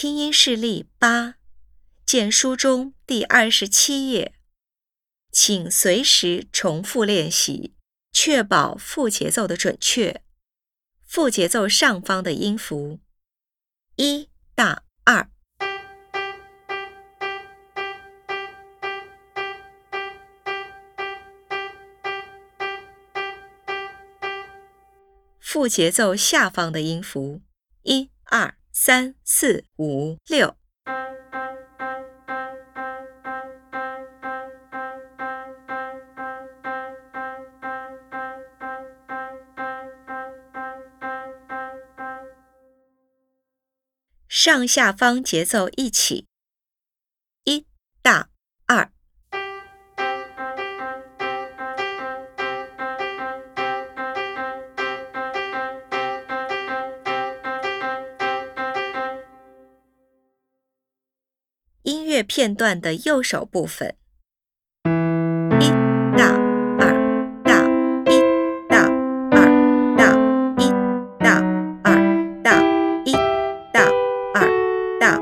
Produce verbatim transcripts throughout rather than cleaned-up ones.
听音示例八，见书中第二十七页，请随时重复练习，确保副节奏的准确。副节奏上方的音符一大二。副节奏下方的音符一二三四五六。上下方节奏一起，一大二。音乐片段的右手部分，一大二大一大二大一大二大一大二大。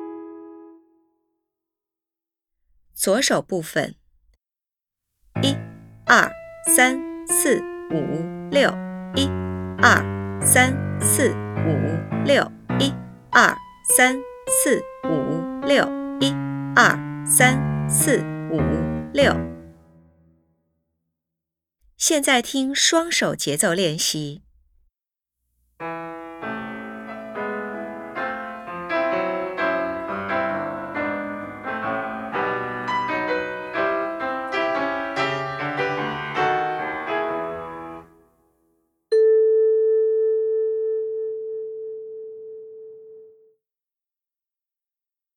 左手部分，一二三四五六，一二三四五六，一二三四五六。一二三四五六。现在听双手节奏练习。